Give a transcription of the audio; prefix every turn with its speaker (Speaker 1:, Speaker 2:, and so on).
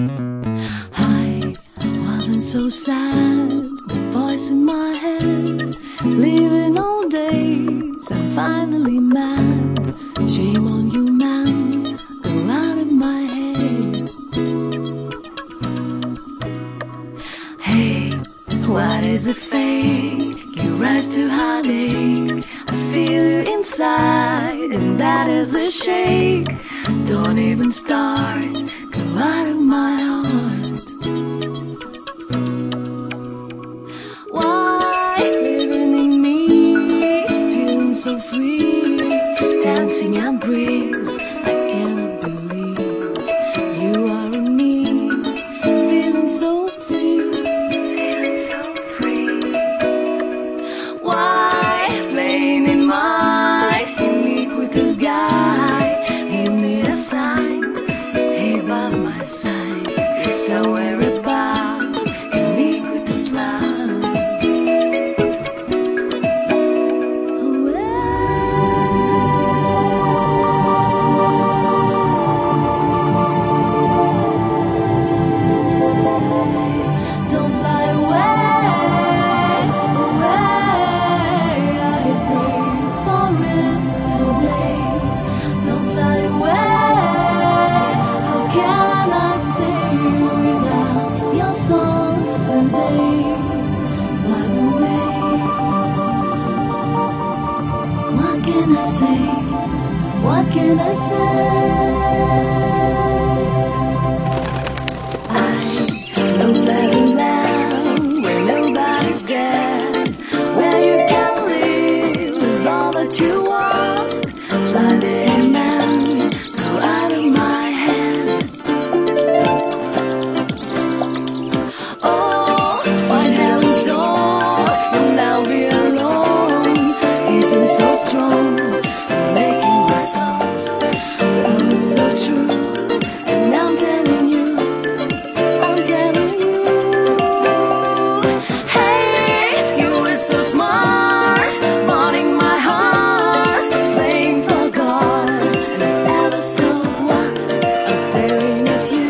Speaker 1: I wasn't so sad, the voice in my head, living all days, I'm finally mad. Shame on you, man, go out of my head. Hey, what is a fake? You rise to heartache. I feel you inside, and that is a shake. Don't even start, go out of my heart. Why living in me, feeling so free, dancing and breeze? I cannot believe you are in me, feeling so free, feeling so free. Why playing in my iniquitous guy? Give me a sign, hey, by my side, you're somewhere about iniquitous love. Don't fly away, away, I pray for it today. Don't fly away, how can I stay without your songs today? By the way, what can I say? What can I say? No pleasant land where nobody's dead, where you can live with all that you want. Fly there, man, go out of my head. Oh, find heaven's door, and I'll be alone, keeping so strong, making my songs. Love is so true, and I'm telling you. I'm telling you, hey, you were so smart, wanting my heart, playing for God, and ever so what? I'm staring at you.